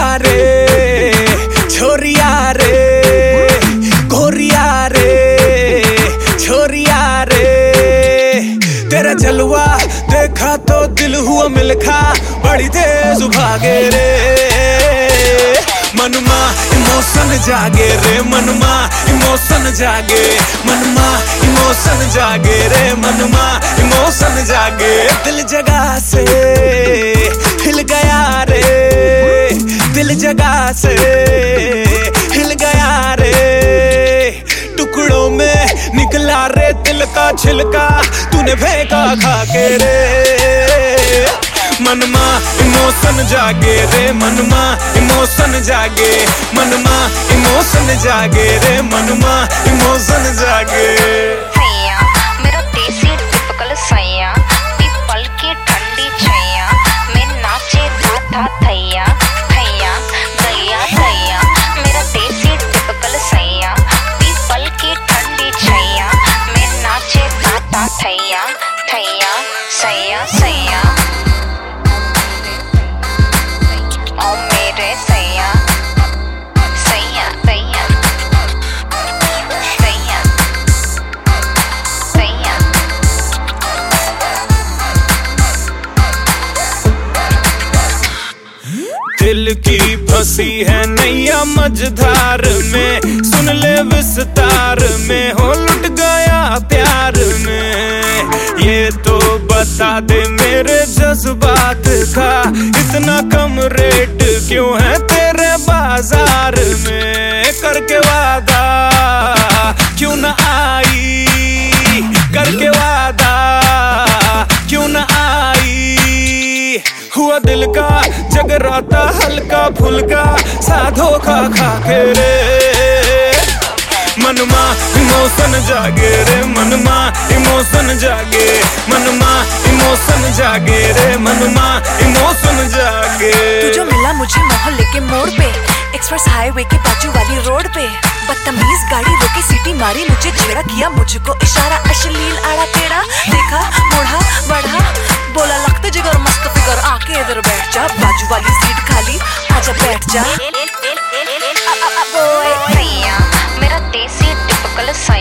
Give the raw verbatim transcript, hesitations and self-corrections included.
रे छोरिया रे गोरिया रे छोरिया रे, तेरा जलवा देखा तो दिल हुआ मिलखा, बड़ी तेज भागे रे मनमा इमोशन जागे रे मनमा इमोशन जागे मनमा इमोशन जागे रे मनमा इमोशन जागे। दिल जगह से हिल गया रे दिल जगह से हिल गया रे, टुकड़ों में निकला रे दिल का छिलका, तूने फेंका खा के रे मनमा इमोशन जागे रे मनमा इमोशन जागे मनमा इमोशन जागे रे मनमा इमोशन जागे। सैया मेरा देसी टिपिकल सैया, पीपल की ठंडी छैया, मैं नाचे था था थैया थैया दैया दैया। मेरा देसी टिपिकल सैया, पीपल की ठंडी छैया, मैं नाचे था था थैया थैया सैया सैया। ओ मेरे सैया सैया सैया सैया सैया। दिल की फंसी है नैया मझधार में, सुन ले विस्तार में हो लुट गया प्यार में, ये तो बता दे मेरे जज्बात का इतना कम रेट क्यों है तेरे बाजार में, करके वादा क्यों न आई करके वादा क्यों न आई, हुआ दिल का जगराता हल्का फुल्का साधो खा खा के रे मनमा इमोशन जागे रे मनमा इमोशन जागे मनमा इमोशन जागे रे मनमा इमोशन जागे। तू जो मिला मुझे मोहल्ले के मोड़ पे, एक्सप्रेस हाईवे के बाजू वाली रोड पे, बदतमीज गाड़ी रोकी सीटी मारी, मुझे छेड़ा किया मुझको इशारा, अश्लील आड़ा टेढ़ा देखा मुड़ा बढ़ा, बोला लगते जिगर मस्त फिगर, आके इधर बैठ जा बाजू वाली सीट खाली आजा बैठ जा। सैया मेरा देसी टिपिकल सैया।